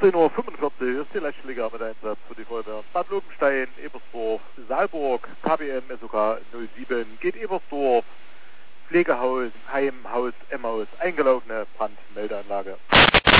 14:45 Uhr ist die Lechtliga mit Einsatz für die Feuerwehr Bad Lobenstein, Ebersdorf, Saalburg, KBM SOK 07, geht Ebersdorf, Pflegehaus, Heim, Haus, Emmaus, eingelaufene Brandmeldeanlage.